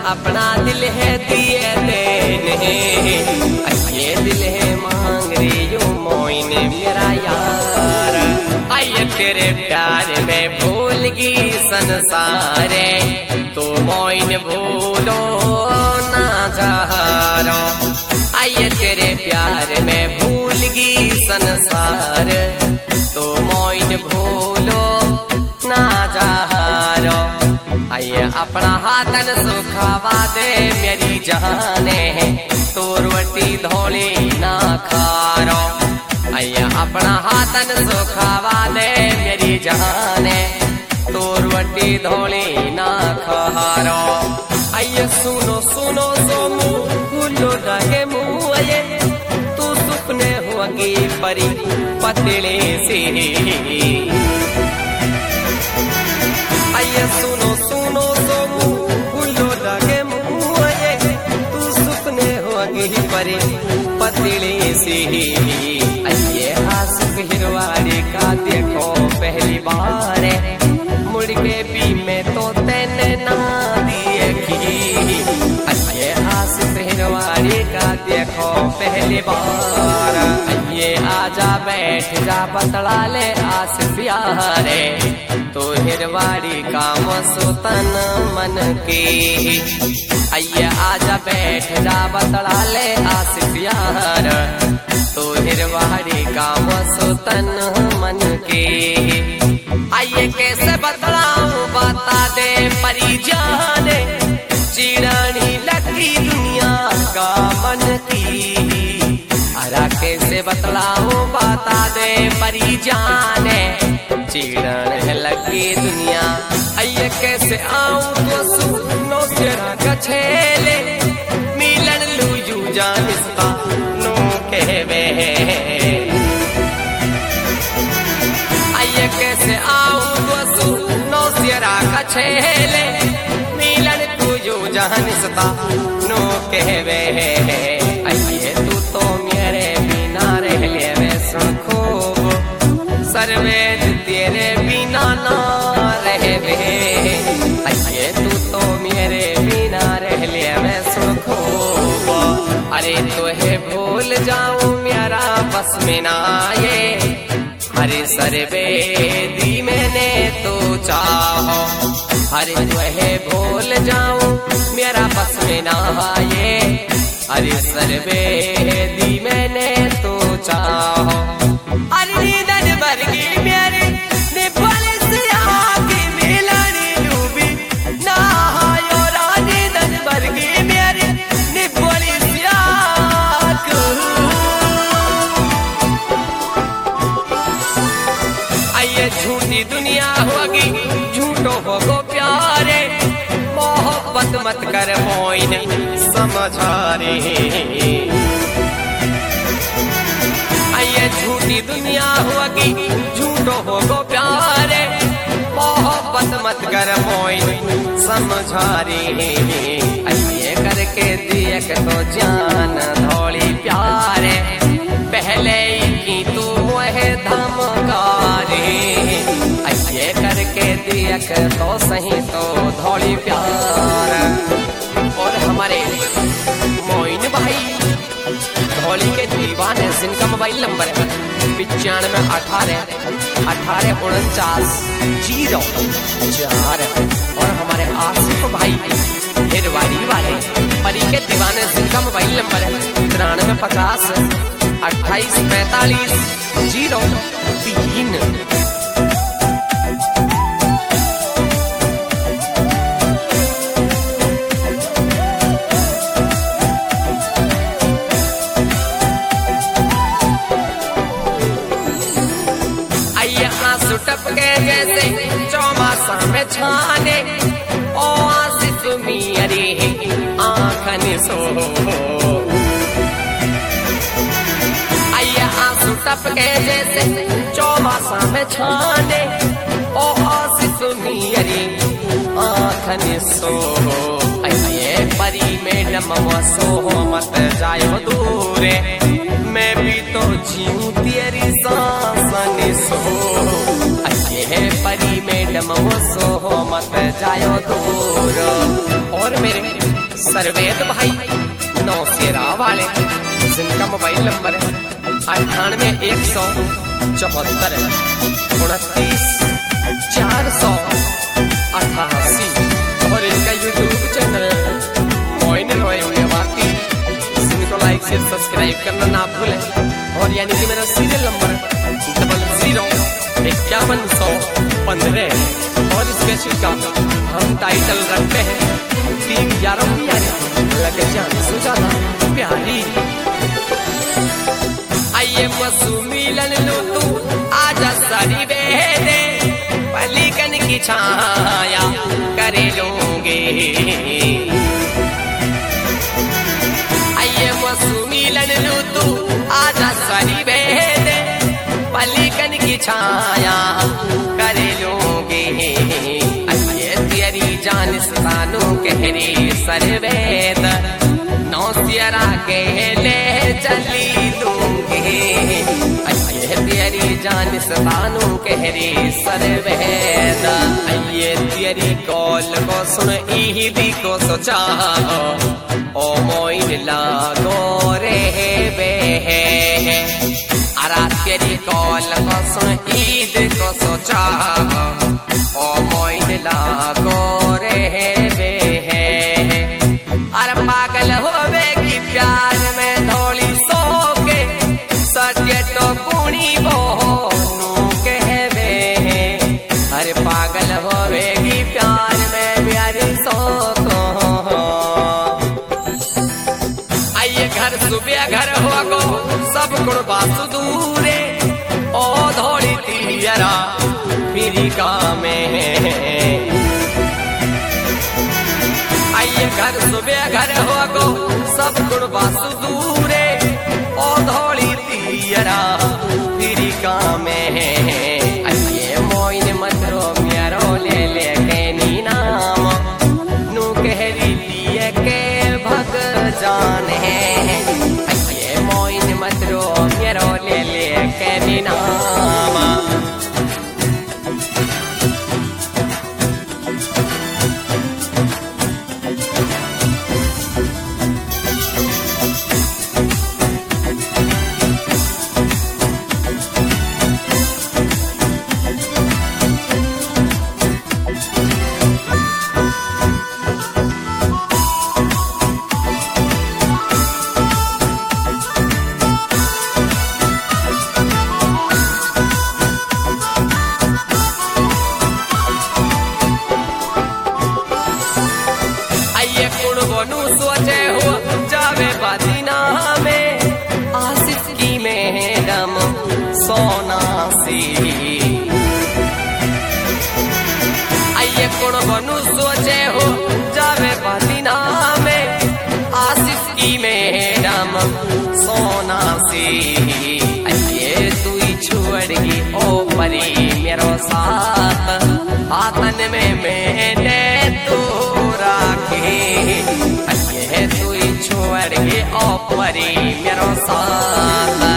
अपना दिल है दिए देने, ये दिल है मांग रही यो मोइन मेरा यार। आइए तेरे प्यार में भूल गई संसार, तो मोइन भूलो ना जहारो। आइए तेरे प्यार में भूल गई संसार, तो मोइन भूलो ना जहारो। आइए अपना हाथन सुखावा दे मेरी जाने, तो रोटी धोली ना खारो। आइए अपना हाथन सुखावा दे मेरी जाने, तो रोटी धोली ना खारो। आइए सुनो सुनो सोमू भूलो लगे मुँह, आइए तू सुपने होगी परी पतले से। आइए सुनो सुनो सोमू भूलो लगे मुँह, आइए तू सुपने होगी परी पतले से। आइए आशिक हिरवाड़ी का देखो पहली बार, मुड़ के भी मैं तो तेने ना देखी। आइए आशिक हिरवाड़ी का देखो पहली बार, आइए आजा बैठ जा बतला ले आस प्यारे, तो हिरवाड़ी का मसुतन मन की। आइए आजा बैठ जा बतला ले आस प्यार, तो हिरवाड़ी का मसुतन मन की। आइए कैसे बतलाऊं बता दे परी जाने, चिड़ानी लगी दुनिया का मन की। अरा कैसे बतलाऊं बता दे परी जाने, चिड़न लगी दुनिया। आइए कैसे आऊं तो सुनो तेरा कछेले, मिलन लूजू जानिस्ता नो कहवे। आइए कैसे आऊं तो सुनो तेरा कछेले, मिलन तुझू जानिस्ता नो कहवे। आइए तू तो मेरे बिना रह ले वे सुन खूब, सर्वेद तेरे बिना ना रहवे। आइए तू तो मेरे बिना रह ले मैं सुन खूब, अरे तुहे भूल जाऊं मेरा बस में ना ये। अरे सर्वेदी मैंने तो चाहो, अरे तुहे भूल जाऊं मेरा बस में ना ये। अरे सर्वेदी मैंने तो चाहो, अरे नींदन वर्गी मेरे निपल से आके मिलनी डूबी ना हायो रानी दन वर्गी मेरे निपल से आके। आइए झूठी दुनिया होगी झूठो होगो प्यारे, मोहब्बत मत कर मोइन समझा रे। आइए झूठी दुनिया होगी झूठो होगो प्यारे, मोहब्बत मत कर मोइन समझा रे। आइए करके देख तो जान धोली प्यारे, पहले की तू मोहे धमकारे। आइए करके देख तो सही तो धोली प्यार। और हमारे मोइन भाई धौली के दीवाने जिनका मोबाइल नंबर है 9518494004। और हमारे आसिफ भाई हिरवाड़ी वाले परी के दीवाने जिनका मोबाइल नंबर है 9350284503। टपके जैसे चौमासा में छाने, ओ आसिफ मेरी आँखन सो। आइए आंसू टपके जैसे चौमासा में छाने, ओ आसिफ मेरी आँखन सो। आइए परी मैडम वसो मत जायो दूरे, मैं भी तो जीऊं तेरी सांसन सो। आइए परी मैडम वसो मत जायो दूर। और मेरे सर्वेद भाई नौसेरा वाले, जिनका मोबाइल नंबर है 98-174 29-488 और इनका यूट्यूब चैनल मोइन रोए वाकी, जिनको लाइक शेयर सब्सक्राइब करना ना भूलें। और यानी कि मेरा सीरियल नंबर 005115 और इस कैसेट का हम टाइटल रखते हैं 3 यारों की यारी लग जाने से ज्यादा प्यारी। आइए मसू मिलन लो तू आजा सारी बेदे, पलीकन की छाया करे लोगे। आइए मसू मिलन लो तू आजा सारी बेदे, पलीकन की छाया करे लोगे। आइए तेरी जानिस्तानों कहरी सर्वेद नौसेरा के ले चली दूंगे। आइए तेरी जानिस्तानों कहरी सर्वेद, आइए तेरी कॉल को सुन ईदी को सोचा ओ मोइन लागो रे बे। अरा तेरी कॉल को सुन ईद को सोचा ओ मोइन लागो रे बे। अरे पागल होवेगी प्यार में धोली सो के, सत्य तो पुणी बोनू कहवे। अरे पागल होवेगी प्यार में प्यारी सो तो। आइए घर सुबह घर होगो सब गुण बासु दूरे, ओ धोली तियरा फिरी का में। आइए घर सुबह घर होगो सब गुण बासु दूरे, ओ धोली तियरा फिरी का में। आइए मोइन मतरो म्यारो ले ले के नी नाम, नू कहरी लिए के भग जाने। आइए मोइन मतरो म्यारो ले ले के नी नाम। सोचे हो जावे बादीना में आसिफ की मैडम सोना सी। आइए कौन बनू सोचे हो जावे बादीना में आसिफ की मैडम सोना सी। आइए तू ही छोड़गी ओ परी मेरो साथ, आतन में मैंने तो राखे। आइए तू ही छोड़ के ओ परी मेरो साथ।